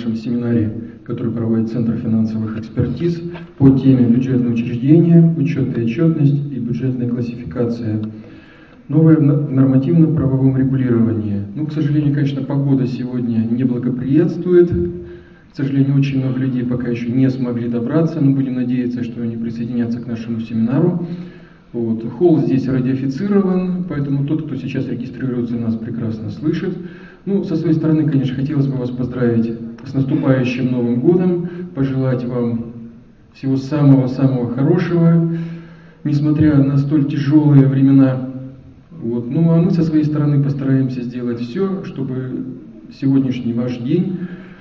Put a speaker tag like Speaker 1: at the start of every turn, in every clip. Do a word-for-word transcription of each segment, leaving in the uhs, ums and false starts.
Speaker 1: нашем семинаре, который проводит Центр финансовых экспертиз по теме бюджетные учреждения, учет и отчетность и бюджетная классификация. Новое в нормативном правовом регулировании. Ну, к сожалению, конечно, погода сегодня не благоприятствует. К сожалению, очень много людей пока еще не смогли добраться, но будем надеяться, что они присоединятся к нашему семинару. Вот. Холл здесь радиофицирован, поэтому тот, кто сейчас регистрируется, нас прекрасно слышит. Ну, со своей стороны, конечно, хотелось бы вас поздравить с наступающим Новым годом, пожелать вам всего самого-самого хорошего, несмотря на столь тяжелые времена. Вот. Ну, а мы со своей стороны постараемся сделать все, чтобы сегодняшний ваш день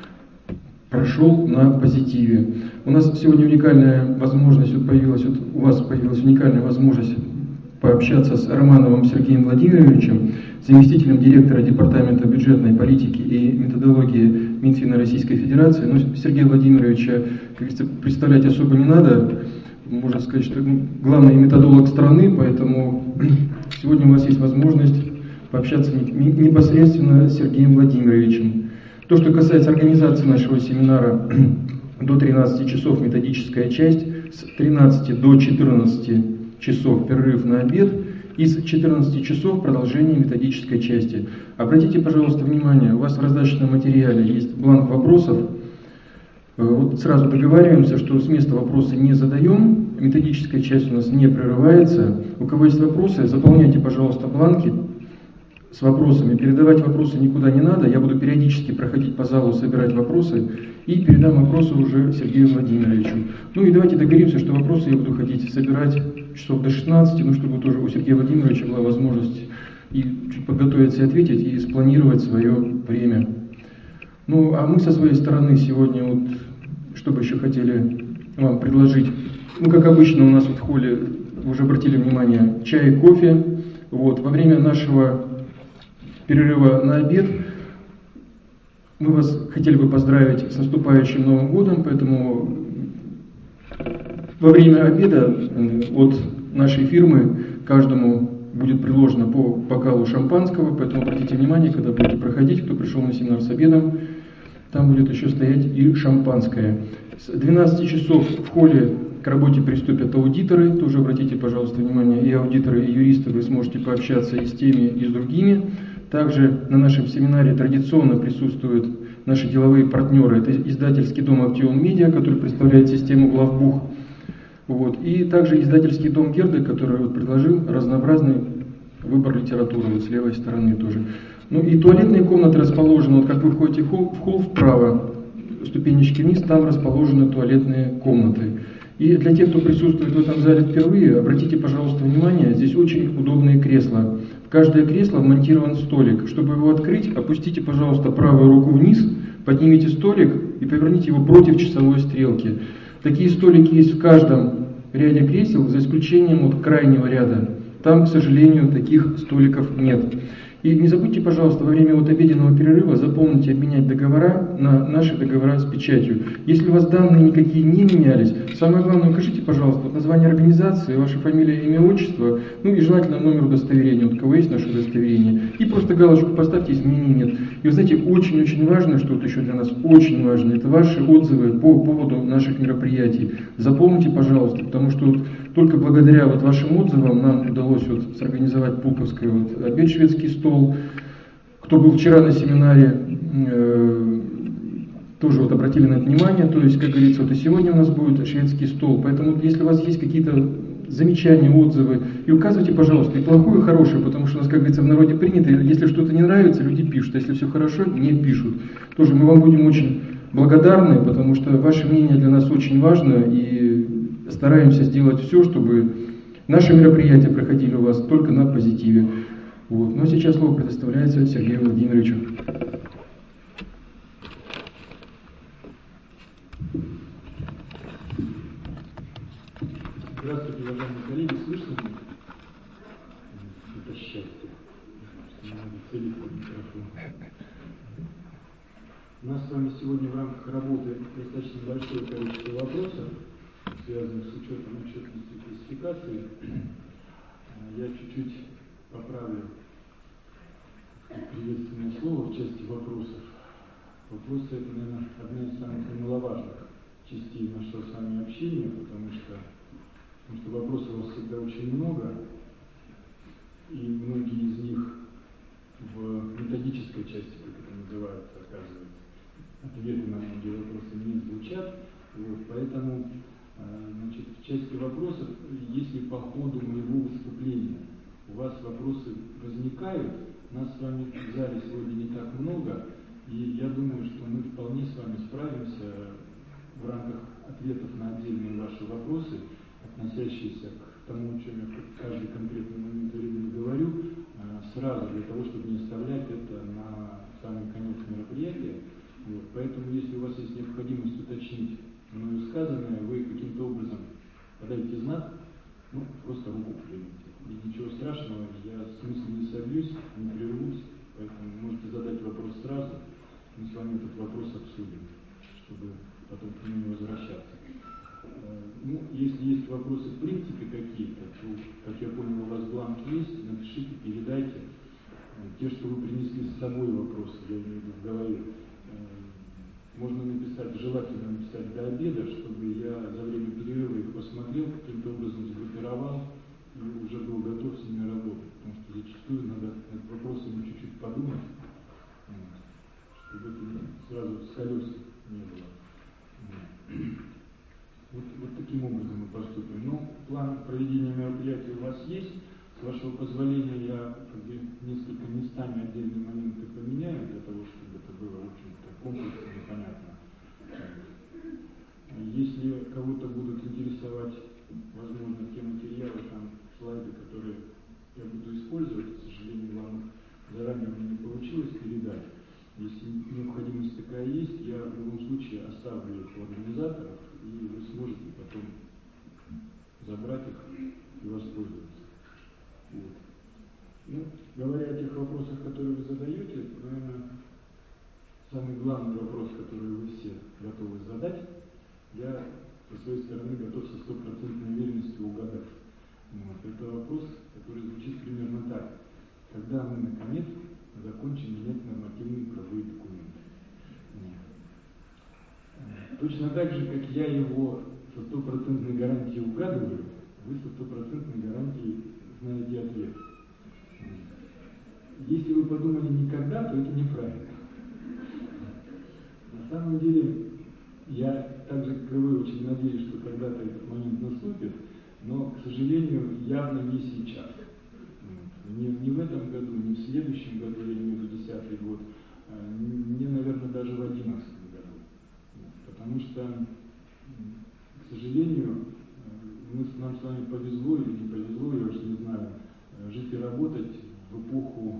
Speaker 1: прошел на позитиве. У нас сегодня уникальная возможность, вот появилась, вот у вас появилась уникальная возможность пообщаться с Романовым Сергеем Владимировичем, заместителем директора Департамента бюджетной политики и методологии Минфина Российской Федерации. Но Сергея Владимировича, как говорится, представлять особо не надо. Можно сказать, что главный методолог страны, поэтому сегодня у вас есть возможность пообщаться непосредственно с Сергеем Владимировичем. То, что касается организации нашего семинара, до тринадцати часов методическая часть, с тринадцати до четырнадцати часов перерыв на обед и с четырнадцати часов продолжение методической части. Обратите, пожалуйста, внимание, у вас в раздаточном материале есть бланк вопросов. Вот сразу договариваемся, что с места вопросы не задаем, методическая часть у нас не прерывается. У кого есть вопросы, заполняйте, пожалуйста, бланки с вопросами. Передавать вопросы никуда не надо. Я буду периодически проходить по залу, собирать вопросы и передам вопросы уже Сергею Владимировичу. Ну и давайте договоримся, что вопросы я буду ходить собирать часов до шестнадцати, ну чтобы тоже у Сергея Владимировича была возможность и чуть подготовиться и ответить, и спланировать свое время. Ну а мы со своей стороны сегодня, вот, что бы еще хотели вам предложить. Ну как обычно у нас вот в холле, вы уже обратили внимание, чай и кофе. Вот, во время нашего перерыва на обед мы вас хотели бы поздравить с наступающим Новым годом, поэтому во время обеда от нашей фирмы каждому будет предложено по бокалу шампанского, поэтому обратите внимание, когда будете проходить, кто пришел на семинар с обедом, там будет еще стоять и шампанское. С двенадцати часов в холле к работе приступят аудиторы, тоже обратите, пожалуйста, внимание, и аудиторы, и юристы, вы сможете пообщаться и с теми, и с другими. Также на нашем семинаре традиционно присутствуют наши деловые партнеры. Это издательский дом Актион Медиа, который представляет систему главбух. Вот. И также издательский дом Герды, который вот предложил разнообразный выбор литературы, вот с левой стороны тоже. Ну и туалетные комнаты расположены, вот как вы входите в холл, в холл вправо, ступенечки вниз, там расположены туалетные комнаты. И для тех, кто присутствует в этом зале впервые, обратите, пожалуйста, внимание, здесь очень удобные кресла. В каждое кресло вмонтирован столик. Чтобы его открыть, опустите, пожалуйста, правую руку вниз, поднимите столик и поверните его против часовой стрелки. Такие столики есть в каждом ряде кресел, за исключением вот крайнего ряда. Там, к сожалению, таких столиков нет. И не забудьте, пожалуйста, во время вот обеденного перерыва заполнить и обменять договора на наши договора с печатью. Если у вас данные никакие не менялись, самое главное, укажите, пожалуйста, вот название организации, ваша фамилия, имя, отчество, ну и желательно номер удостоверения, вот у кого есть наше удостоверение. И просто галочку поставьте, изменений нет. И вы знаете, очень-очень важно, что вот еще для нас очень важно, это ваши отзывы по поводу наших мероприятий. Заполните, пожалуйста, потому что вот только благодаря вот вашим отзывам нам удалось вот сорганизовать пулковский вот обед «Шведский стол». Кто был вчера на семинаре, э, тоже вот обратили на это внимание, то есть, как говорится, вот и сегодня у нас будет шведский стол. Поэтому вот, если у вас есть какие-то замечания, отзывы, и указывайте, пожалуйста, и плохое, и хорошее, потому что у нас, как говорится, в народе принято, если что-то не нравится, люди пишут, а если все хорошо, не пишут. Тоже мы вам будем очень благодарны, потому что ваше мнение для нас очень важно, и стараемся сделать все, чтобы наши мероприятия проходили у вас только на позитиве. Вот. Но сейчас слово предоставляется Сергею Владимировичу.
Speaker 2: Здравствуйте, уважаемые коллеги, слышно меня? Это счастье. У нас с вами сегодня в рамках работы достаточно большое количество вопросов, связанных с учетом отчетности и классификации. Я чуть-чуть поправлю приветственное слово в части вопросов. Вопросы — это, наверное, одна из самых немаловажных частей нашего с вами общения, потому что, потому что вопросов у вас всегда очень много, и многие из них в методической части, как это называется, оказывается, ответы на многие вопросы не звучат. Вот, поэтому, значит, в части вопросов, если по ходу моего выступления у вас вопросы возникают, нас с вами в зале сегодня не так много, и я думаю, что мы вполне с вами справимся в рамках ответов на отдельные ваши вопросы, относящиеся к тому, о чем я в каждый конкретный момент времени говорю, сразу, для того, чтобы не оставлять это на самый конец мероприятия. Вот. Поэтому, если у вас есть необходимость уточнить мною сказанное, вы каким-то образом подайте знак, ну, просто руку поднимите. И ничего страшного, я с мысли не собьюсь, не прервусь, поэтому можете задать вопрос сразу, мы с вами этот вопрос обсудим, чтобы потом к нему не возвращаться. Ну, если есть вопросы в принципе какие-то, то, как я понял, у вас бланк есть, напишите, передайте. Те, что вы принесли с собой вопросы, я имею в виду в голове, можно написать, желательно написать до обеда, чтобы я за время перерыва их посмотрел, каким-то образом сгруппировал и уже был готов с ними работать. Потому что зачастую надо над вопросами чуть-чуть подумать, чтобы это сразу с колес не было. Вот, вот таким образом мы поступим. Но план проведения мероприятия у вас есть. С вашего позволения я как бы несколько местами отдельные моменты поменяю, для того, чтобы это было, в общем-то, комплексно и понятно. Если кого-то будут интересовать, возможно, те материалы, там, слайды, которые я буду использовать, к сожалению, вам заранее мне не получилось передать. Если необходимость такая есть, я в любом случае оставлю их у организаторов, и вы сможете потом забрать их и воспользоваться. Вот. Ну, говоря о тех вопросах, которые вы задаете, наверное, самый главный вопрос, который вы все готовы задать, я со своей стороны готов со стопроцентной уверенностью угадать. Вот. Это вопрос, который звучит примерно так. Когда мы, наконец, закончим менять нормативные правовые документы. Вот. Точно так же, как я его со стопроцентной гарантией угадываю, вы со стопроцентной гарантией знаете ответ. Если вы подумали никогда, то это неправильно. На самом деле, я также, как и вы, очень надеюсь, что когда-то этот момент наступит, но, к сожалению, явно не сейчас. Не, не в этом году, не в следующем году, я имею в виду десятый год, не, наверное, даже в одиннадцатом году. Потому что, к сожалению, мы, нам с вами повезло или не повезло, я уж не знаю, жить и работать в эпоху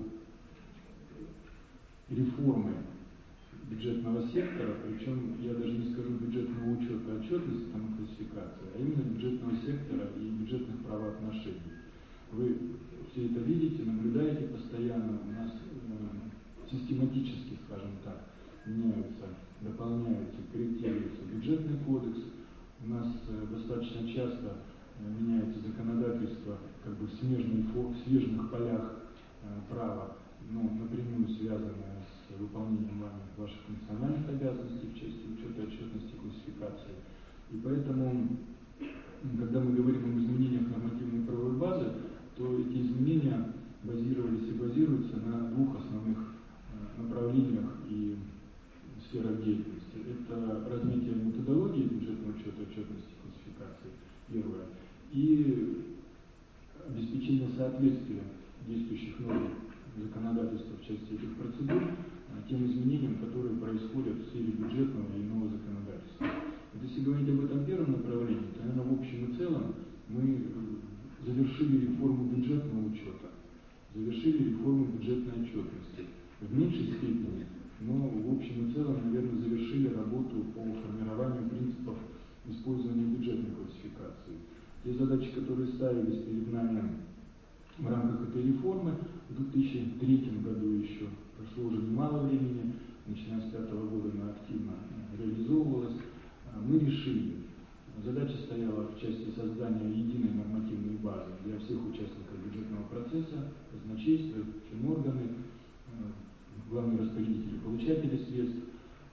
Speaker 2: реформы бюджетного сектора, причем я даже не скажу бюджетного учета, отчетности, там, классификации, а именно бюджетного сектора и бюджетных правоотношений. Вы все это видите, наблюдаете постоянно, у нас э, систематически, скажем так, меняются, дополняются, корректируется бюджетный кодекс, у нас э, достаточно часто э, меняется законодательство как бы в, смежной, в смежных полях э, права, ну, напрямую связанное с выполнением вами ваших национальных обязанностей в части учета, отчетности, классификации. И поэтому, когда мы говорим об изменениях нормативной правовой базы, то эти изменения базировались и базируются на двух основных э, направлениях и сферах деятельности. Это развитие методологии бюджетного учета, отчетности, классификации, первое, и обеспечение соответствия действующих норм законодательства в части этих процедур тем изменениям, которые происходят в сфере бюджетного и иного законодательства. Вот если говорить об этом первом направлении, то, наверное, в общем и целом мы завершили реформу бюджетного учета, завершили реформу бюджетной отчетности. В меньшей степени, но в общем и целом, наверное, завершили работу по формированию принципов использования бюджетной классификации. Те задачи, которые ставились перед нами в рамках этой реформы, в две тысячи третьем году еще прошло уже немало времени, начиная с две тысячи пятого года она активно реализовывалась, мы решили, задача стояла в части создания единой нормативной базы для всех участников бюджетного процесса, казначейства, финорганы, главные распорядители, получатели средств.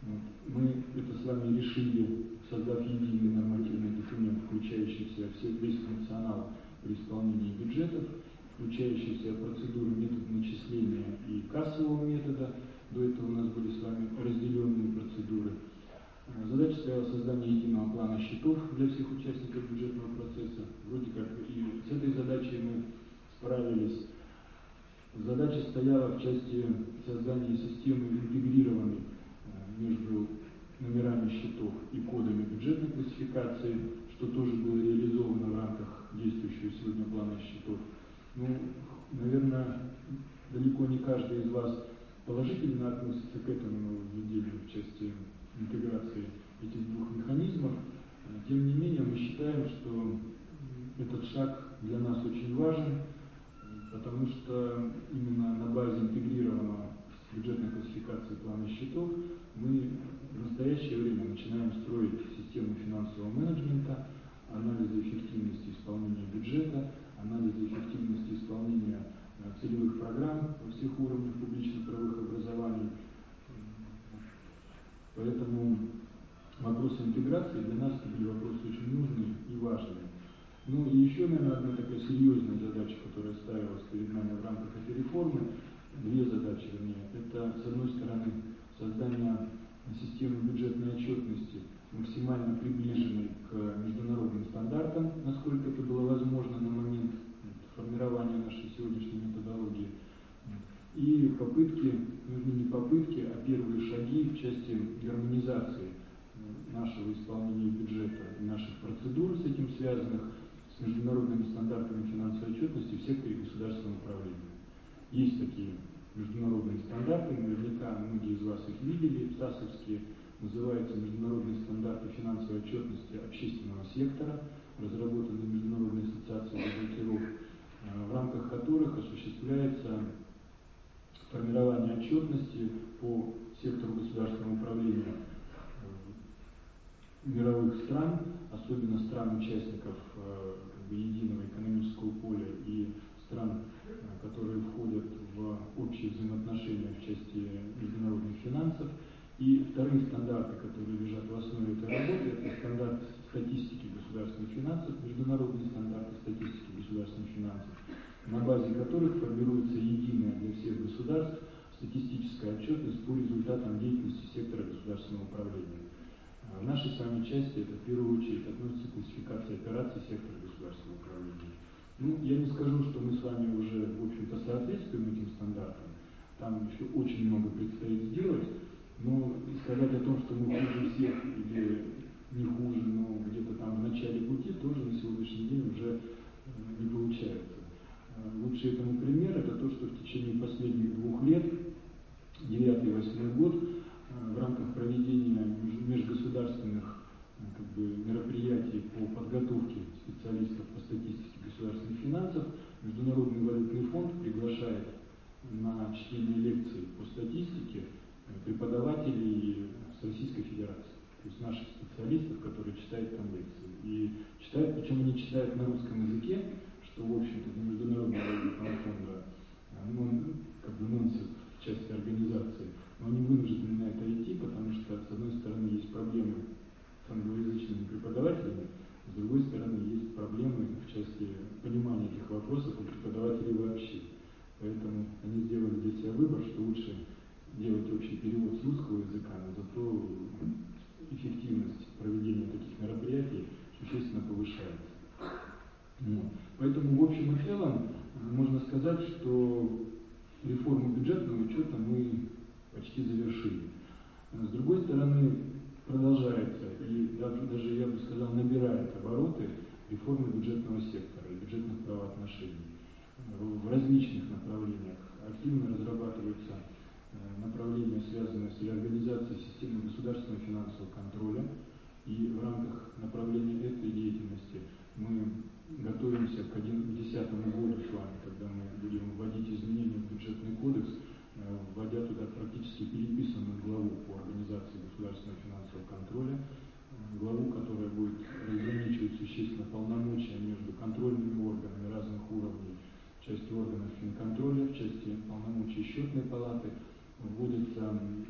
Speaker 2: Мы это с вами решили, создав единый нормативный документ, включающий в себя весь функционал при исполнении бюджетов, включающий в себя процедуры метода начисления и кассового метода. До этого у нас были с вами разделенные процедуры. Задача стояла создание единого плана счетов для всех участников бюджетного процесса. Вроде как и с этой задачей мы справились. Задача стояла в части создания системы интегрированной между номерами счетов и кодами бюджетной классификации, что тоже было реализовано в рамках действующего сегодня плана счетов. Ну, наверное, далеко не каждый из вас положительно относится к этому нововведению в части интеграции этих двух механизмов. Тем не менее, мы считаем, что этот шаг для нас очень важен, потому что именно на базе интегрированного бюджетной классификации плана счетов мы в настоящее время начинаем строить систему финансового менеджмента, анализа эффективности исполнения бюджета, анализа эффективности исполнения целевых программ во всех уровнях публично-правовых образований. Поэтому вопросы интеграции для нас были вопросы очень нужные и важные. Ну и еще, наверное, одна такая серьезная задача, которая ставилась перед нами в рамках этой реформы, две задачи, вернее, это, с одной стороны, создание системы бюджетной отчетности, максимально приближенной к международным стандартам, насколько это было возможно на момент формирования нашей сегодняшней методологии. И попытки, ну не попытки, а первые шаги в части гармонизации нашего исполнения бюджета и наших процедур с этим связанных, с международными стандартами финансовой отчетности в секторе государственного управления. Есть такие международные стандарты, наверняка многие из вас их видели, САСовские, называются международные стандарты финансовой отчетности общественного сектора, разработанные Международной ассоциацией бухгалтеров, в рамках которых осуществляется формирование отчетности по сектору государственного управления мировых стран, особенно стран-участников э, единого экономического поля и стран, э, которые входят в общие взаимоотношения в части международных финансов. И вторые стандарты, которые лежат в основе этой работы, это стандарт статистики государственных финансов, международные стандарты статистики государственных финансов, на базе которых формируется единая для всех государств статистическая отчетность по результатам деятельности сектора государственного управления. В нашей с вами части это в первую очередь относится к классификации операций сектора государственного управления. Ну, я не скажу, что мы с вами уже, в общем-то, соответствуем этим стандартам. Там еще очень много предстоит сделать, но сказать о том, что мы хуже всех или не хуже, но где-то там в начале пути, тоже на сегодняшний день уже не получается. Лучший этому пример это то, что в течение последних двух лет, девятый и восьмой год, в рамках проведения межгосударственных как бы, мероприятий по подготовке специалистов по статистике государственных финансов, Международный валютный фонд приглашает на чтение лекций по статистике преподавателей с Российской Федерации, то есть наших специалистов, которые читают там лекции. И читают, причем они читают на русском языке, что, в общем-то, для Международного валютного фонда ну, как бы нонсенс в части организации. Но они вынуждены на это идти, потому что, с одной стороны, есть проблемы с англоязычными преподавателями, с другой стороны, есть проблемы в части понимания этих вопросов у преподавателей вообще. Поэтому они сделали для себя выбор, что лучше делать общий перевод с русского языка, но зато эффективность проведения таких мероприятий существенно повышается. Вот. Поэтому, в общем и целом, можно сказать, что реформу бюджетного учета мы почти завершили. С другой стороны, продолжается и даже, я бы сказал, набирает обороты реформы бюджетного сектора и бюджетных правоотношений. В различных направлениях активно разрабатываются направления, связанные с реорганизацией системы государственного финансового контроля. И в рамках направления этой деятельности мы готовимся к две тысячи десятому году с вами, когда мы будем вводить изменения в бюджетный кодекс, вводя туда практически переписанную главу по организации государственного финансового контроля, главу, которая будет разграничивать существенно полномочия между контрольными органами разных уровней, в части органов финконтроля, в части полномочий счетной палаты, вводится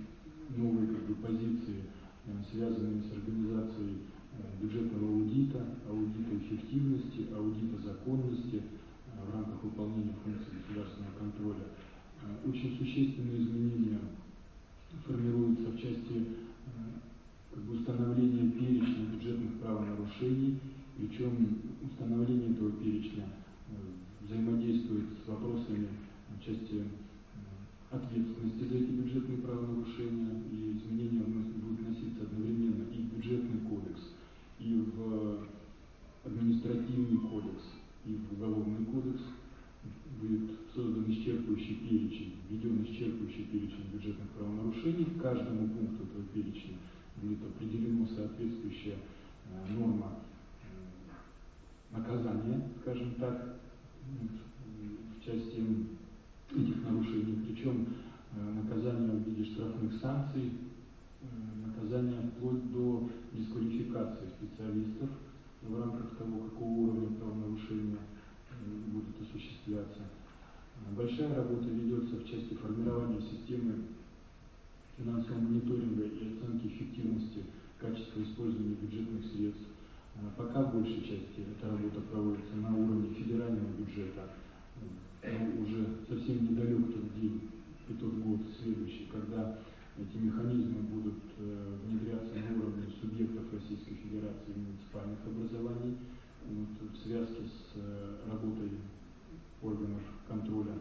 Speaker 2: новые как бы, позиции, связанные с организацией бюджетного аудита, аудита эффективности, аудита законности в рамках выполнения функций государственного контроля. Очень существенные изменения формируются в части как бы, установления перечня бюджетных правонарушений, причем установление этого перечня взаимодействует с вопросами в части ответственности за эти бюджетные правонарушения, и изменения будут вноситься одновременно и в бюджетный кодекс, и в административный кодекс, и в уголовный кодекс. Будет создан исчерпывающий перечень, введен исчерпывающий перечень бюджетных правонарушений. К каждому пункту этого перечня будет определена соответствующая э, норма э, наказания, скажем так, в части этих нарушений. Причем э, наказание в виде штрафных санкций, э, наказание вплоть до дисквалификации специалистов в рамках того, какого уровня правонарушения будет осуществляться. Большая работа ведется в части формирования системы финансового мониторинга и оценки эффективности качества использования бюджетных средств. Пока в большей части эта работа проводится на уровне федерального бюджета, но уже совсем недалек тот день и тот год следующий, когда эти механизмы будут внедряться на уровне субъектов Российской Федерации и муниципальных образований, вот, в связке с работой органов контроля.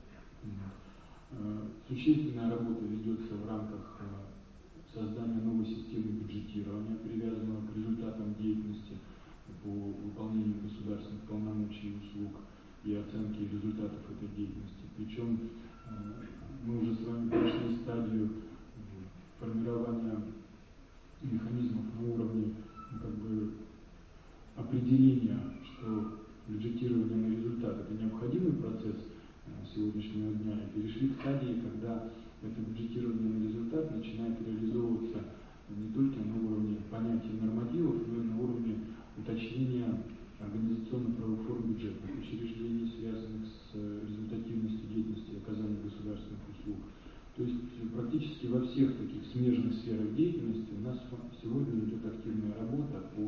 Speaker 2: Существенная работа ведется в рамках создания новой системы бюджетирования, привязанного к результатам деятельности по выполнению государственных полномочий и услуг и оценке результатов этой деятельности. Причем мы уже с вами прошли стадию формирования механизмов на уровне ну, как бы, определения, что бюджетирование на результат – это необходимый процесс сегодняшнего дня, и перешли к стадии, когда это бюджетирование на результат начинает реализовываться не только на уровне понятий нормативов, но и на уровне уточнения организационно-правовых форм бюджетных учреждений, связанных с результативностью деятельности и оказания государственных услуг. То есть практически во всех таких смежных сферах деятельности у нас сегодня идет активная работа по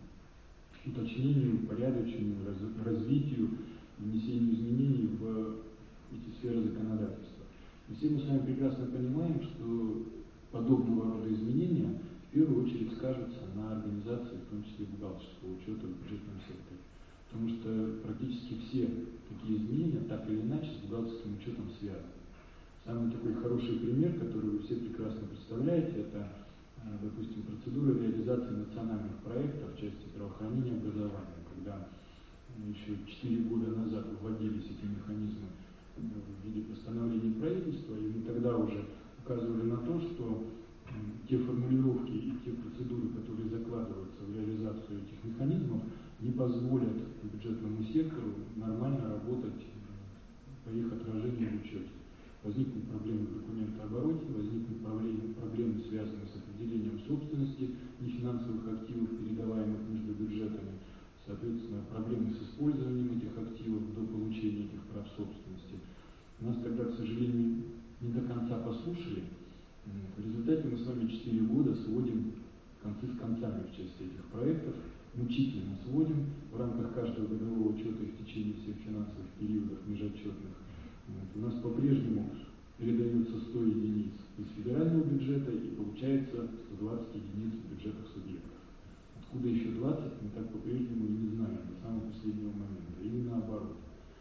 Speaker 2: уточнению, упорядочению, развитию, внесению изменений в эти сферы законодательства. И все мы с вами прекрасно понимаем, что подобного рода изменения в первую очередь скажутся на организации, в том числе бухгалтерского учета в бюджетном секторе. Потому что практически все такие изменения так или иначе с бухгалтерским учетом связаны. Самый такой хороший пример, который вы все прекрасно представляете, это, допустим, процедура реализации национальных проектов в части здравоохранения и образования, когда еще четыре года назад вводились эти механизмы в виде постановления правительства, и мы тогда уже указывали на то, что те формулировки и те процедуры, которые закладываются в реализацию этих механизмов, не позволят бюджетному сектору нормально работать по их отражению в учете. Возникнут проблемы в документообороте, возникнут проблемы, проблемы, связанные с определением собственности нефинансовых активов, передаваемых между бюджетами, соответственно, проблемы с использованием этих активов до получения этих прав собственности. Нас тогда, к сожалению, не до конца послушали. В результате мы с вами четыре года сводим концы с концами в части этих проектов, мучительно сводим в рамках каждого годового учета и в течение всех финансовых периодов межотчетных. У нас по-прежнему передается сто единиц из федерального бюджета и получается сто двадцать единиц в бюджетах субъектов. Откуда еще двадцать, мы так по-прежнему и не знаем до самого последнего момента, или наоборот.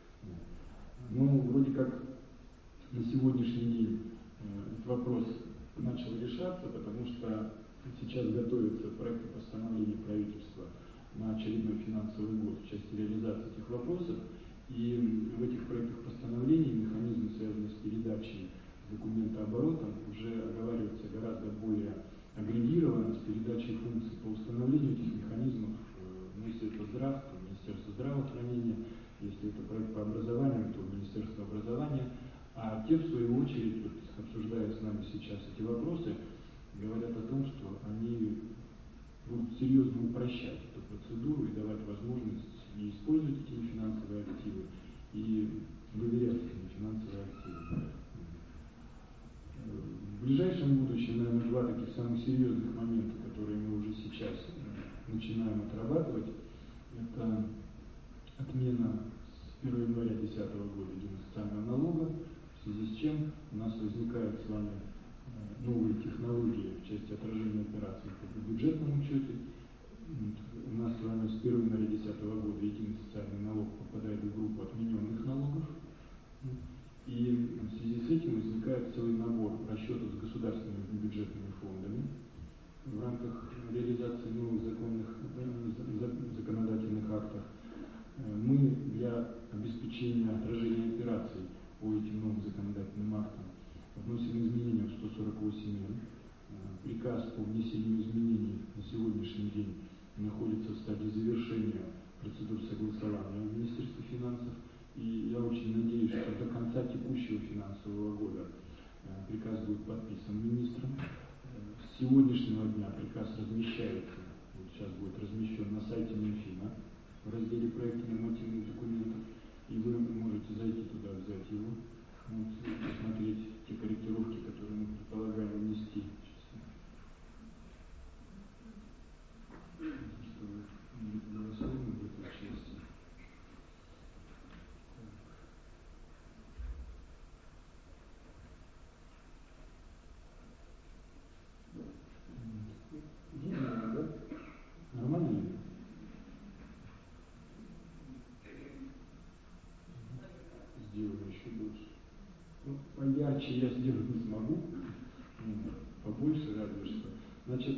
Speaker 2: Но вроде как на сегодняшний день этот вопрос начал решаться, потому что сейчас готовится проект постановления правительства на очередной финансовый год в части реализации этих вопросов. И в этих проектах постановлений механизмы, связанные с передачей документооборотом, уже оговариваются гораздо более агрегированно с передачей функций по установлению этих механизмов. Ну, если это здрав, то Министерство здравоохранения, если это проект по образованию, то Министерство образования. А те, в свою очередь, вот, обсуждая с нами сейчас эти вопросы, говорят о том, что они будут серьезно упрощать эту процедуру и давать возможность и использовать эти нефинансовые активы, и выверять эти нефинансовые активы. В ближайшем будущем, наверное, два таких самых серьезных момента, которые мы уже сейчас начинаем отрабатывать, это отмена с первого января две тысячи десятого года единого социального налога, в связи с чем у нас возникают с вами новые технологии в части отражения операций по бюджетному учете. У нас с вами с первого января две тысячи десятого года единый социальный налог попадает в группу отмененных налогов. И в связи с этим возникает целый набор расчетов с государственными бюджетными фондами в рамках реализации новых законных, законодательных актов. Мы для обеспечения отражения операций по этим новым законодательным актам вносим изменения в сто сорок восемь эн. Приказ по внесению изменений на сегодняшний день находится в стадии завершения процедур согласования в Министерстве финансов. И я очень надеюсь, что до конца текущего финансового года приказ будет подписан министром. С сегодняшнего дня приказ размещается, вот сейчас будет размещен на сайте Минфина в разделе проекта нормативных документов, и вы можете зайти туда, взять его, вот, посмотреть те корректировки, которые мы предполагаем внести. Что вы голосуем в этой части. Нормально ли? Сделаю еще больше. Ну, поярче я сделать не смогу. Побольше разве что. Значит,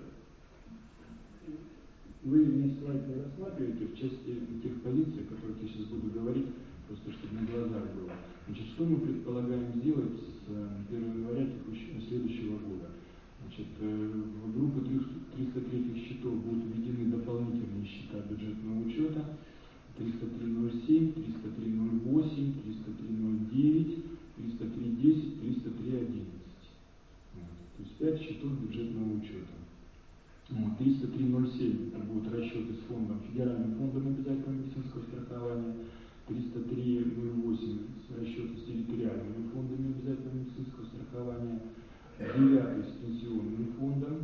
Speaker 2: вы весь слайд не рассматриваете в части тех позиций, о которых я сейчас буду говорить, просто чтобы на глазах было. Значит, что мы предполагаем сделать с первого января текущего, следующего года? Значит, в группу триста три счетов будут введены дополнительные счета бюджетного учета триста три ноль семь, триста три ноль восемь, триста три ноль девять, триста три десять, триста три одиннадцать. То есть пять счетов бюджетного учета. Вот, триста три ноль семь это будут расчеты с фондом, федеральным фондом обязательного медицинского страхования, триста три ноль восемь расчеты с территориальными фондами обязательного медицинского страхования, девятый с пенсионным фондом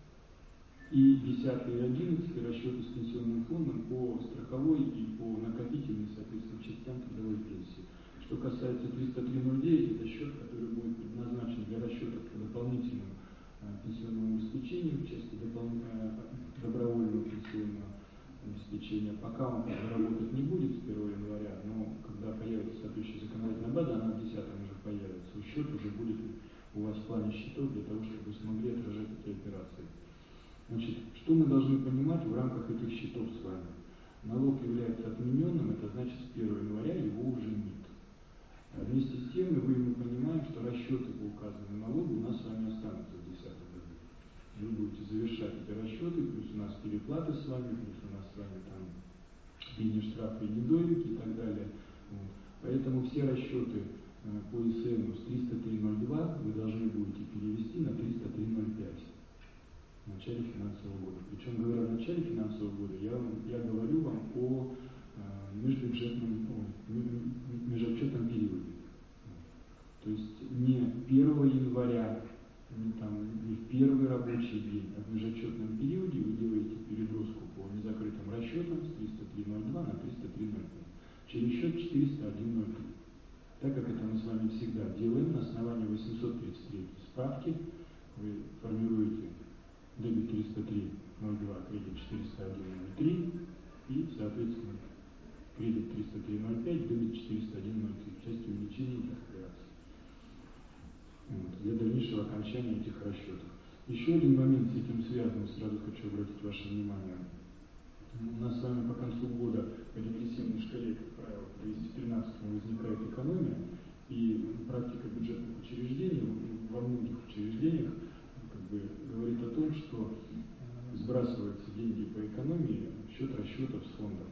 Speaker 2: и десятый и одиннадцатый расчеты с пенсионным фондом по страховой и по накопительной, соответственно, частям трудовой пенсии. Что касается триста три ноль девять, это счет, который будет предназначен для расчетов по дополнительному пенсионному обеспечению в части добровольного пенсионного обеспечения. Пока он работать не будет с первого января, но когда появится соответствующая законодательная база, она в десятом уже появится, счет уже будет у вас в плане счетов для того, чтобы вы смогли отражать эти операции. Значит, что мы должны понимать в рамках этих счетов с вами? Налог является отмененным, это значит с первого января его уже нет. Вместе с тем мы, мы понимаем, что расчеты по указанному налогу у нас с вами останутся в две тысячи десятом году. Вы будете завершать эти расчеты, плюс у нас переплаты с вами, плюс у нас с вами там пени, штрафы, недоимки и так далее. Вот. Поэтому все расчеты э, по ИСН с триста три ноль два вы должны будете перевести на триста три ноль пять в начале финансового года. Причем, говоря в начале финансового года, я, я говорю вам о э, межбюджетном, о, межотчетном периоде. То есть не первого января, не, там, не в первый рабочий день, а в межотчетном периоде вы делаете переброску по незакрытым расчетам с триста три ноль два на триста три ноль пять через счет четыреста один ноль три. Так как это мы с вами всегда делаем, на основании восемьсот тридцать третьей справки вы формируете дебет триста три ноль два, кредит четыреста один ноль три и, соответственно, кредит триста три ноль пять, дебет четыреста один ноль три в части увеличения этих операций. Вот, для дальнейшего окончания этих расчетов. Еще один момент с этим связан, сразу хочу обратить ваше внимание. У нас с вами по концу года по регрессивной шкале, как правило, по двести тринадцатому возникает экономия, и практика бюджетных учреждений, во многих учреждениях, как бы, говорит о том, что сбрасываются деньги по экономии в счет расчетов с фондов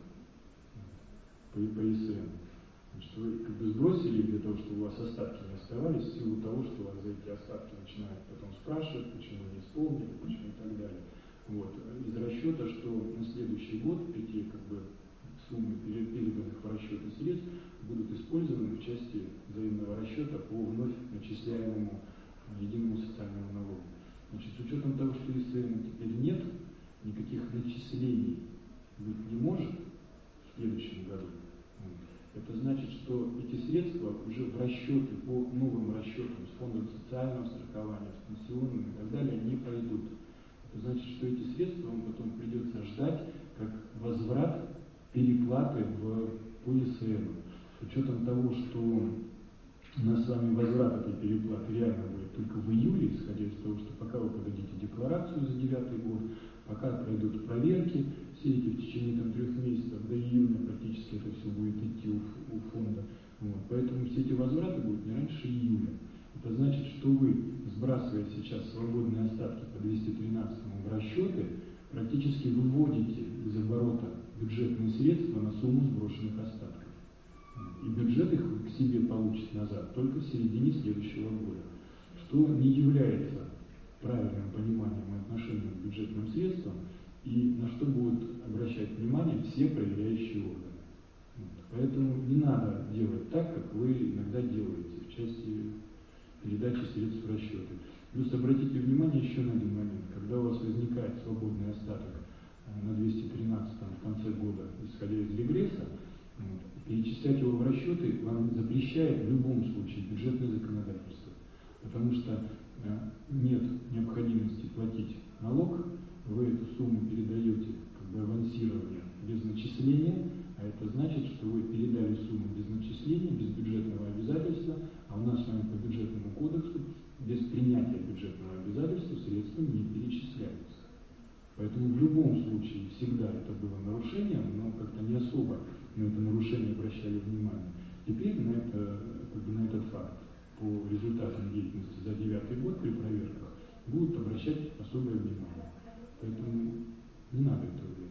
Speaker 2: по, по ИСН. Значит, вы как бы сбросили для того, чтобы у вас остатки не оставались, в силу того, что вас за эти остатки начинают потом спрашивать, почему не исполнили, почему и так далее. Вот. Из расчета, что на следующий год эти как бы, суммы переданных в расчеты средств будут использованы в части взаимного расчета по вновь начисляемому единого социального налога. Значит, с учетом того, что ИСН теперь нет, никаких начислений быть не может в следующем году. Это значит, что эти средства уже в расчеты, по новым расчетам с фондом социального страхования, с пенсионным и так далее, не пройдут. Это значит, что эти средства вам потом придется ждать как возврат переплаты в, по ИСН. С учетом того, что у нас с вами возврат этой переплаты реально будет только в июле, исходя из того, что пока вы подадите декларацию за девятый год, пока пройдут проверки, все эти в течение там, трех месяцев до июня практически это все будет идти у, у фонда. Вот. Поэтому все эти возвраты будут не раньше июля. Это значит, что вы, сбрасывая сейчас свободные остатки по двести тринадцатому в расчеты, практически выводите из оборота бюджетные средства на сумму сброшенных остатков. И бюджет их к себе получит назад только в середине следующего года, что не является правильным пониманием и отношением к бюджетным средствам, и на что будут обращать внимание все проверяющие органы. Вот. Поэтому не надо делать так, как вы иногда делаете в части передачи средств в расчеты. Плюс обратите внимание еще на один момент. Когда у вас возникает свободный остаток на двести тринадцатом в конце года, исходя из регресса, вот, перечислять его в расчеты вам запрещает в любом случае бюджетное законодательство. Потому что э, нет необходимости платить налог, вы эту сумму передаете как бы авансирование без начисления, а это значит, что вы передали сумму без начисления, без бюджетного обязательства, а у нас с вами по бюджетному кодексу без принятия бюджетного обязательства средства не перечисляются. Поэтому в любом случае всегда это было нарушением, но как-то не особо на это нарушение обращали внимание. Теперь на, это, как бы на этот факт по результатам деятельности за девятый год при проверках будут обращать особое внимание. Поэтому не надо этого